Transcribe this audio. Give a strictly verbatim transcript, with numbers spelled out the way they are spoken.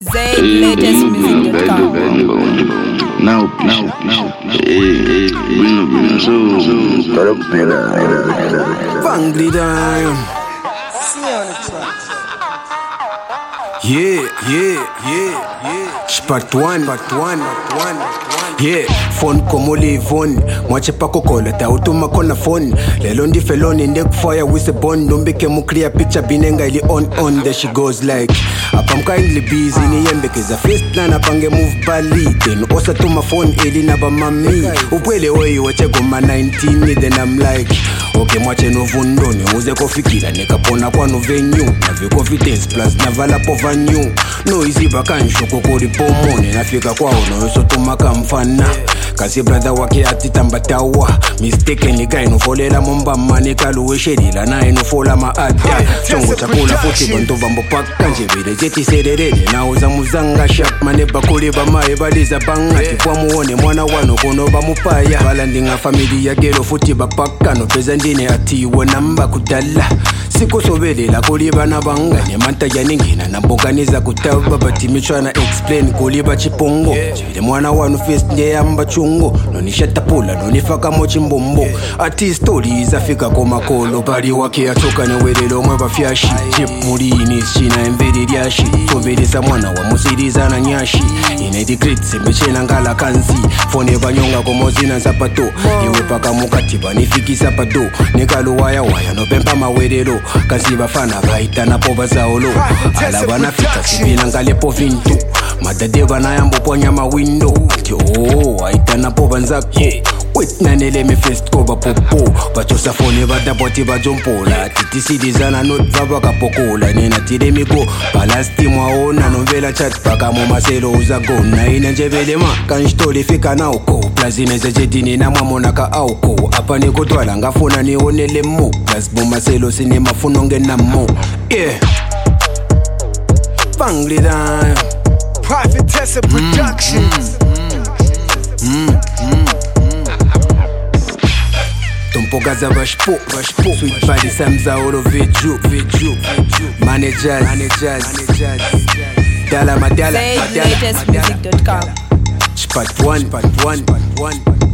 Zaid latest music dot com. Now, now, now, hey, hey, bueno, bueno, so, so, para pera, Bangly Dime. Yeah, yeah, yeah, yeah. Part one, part one, part one. Yeah, phone como livon. Mwache pa kokola ta utuma kona phone. Lelo ndi feloni ndek fire with a bond. Don't be mu clear picture binenga ili on on. There she goes like up I'm kindly busy ni yembe keza fist na napange move bali. Then osa to my phone eli na ba mami. Upwele oi wache goma nineteen then I'm like okay mwache no vundo ni uze kofikira nikapona kwa no venue. Na vyo confidence plus na vala po vanyu. No easy bakansho kokori pomone. Nafika kwa ono yoso tumaka mfana. Kasi brother wake ati tambatawa. Mistake ni guy no folela momba mani kaluwe sherila na ino fola maada. Chongo chakula futi bantu vambo paka njebele jeti sererele. Na uza muzanga shak mane bakuli bamae baliza bangati. Kwa muone mwana wano kono bamupaya. Bala ndinga familia gelo futi bapaka. No peza ndine ati wanamba kudala. Siko sobelela kuliba na bangane. Manta janingina na mboganiza kutaba. Bati michwana explain kuliba chipongo. Chivile mwana wano fest nje yamba chungo. Noni shatapula noni faka mochi mbombo. Ati stories afika koma kolo. Bali wake atoka ni welelo mweba fyashi. Chip mulini china emveri riashi. Sombeleza mwana wa musiriza na nyashi. Inedi grit sembechena ngala kanzi. Fone banyonga komozina zapato. Iwe paka mukati banifiki zapato. Nikalo waya waya no bempa mawelelo. Kazi bafana baita na poba zaolo. Ala banafika sibina ngale po vintu. Madade bana yambo ponya ma window. Oh, aita na poba nzako. Wait nanele me fest koba popo. Bachosa fone bada boti bajompola. Titi sidizana not vaba kapokola. Nena tire miko palasti mwaona. Novela chat paka mo maselo uzago. Na ina njebele ma kanjtole fika na uko. Plazine zejedini na mwamona ka auko. Apa niko twala ngafuna ni onele mo. Plaz bo maselo sinema funonge na mo. Yeah Bangly Dime Private Tessa Productions. Mm, mm, mm, mm. Tompogaza vashpo, vashpo. Sweet body samza oro veju, veju, veju. Managers, managers, managers. Dala madala, Zaid madala, latest music dot com. Part one, part one, part one.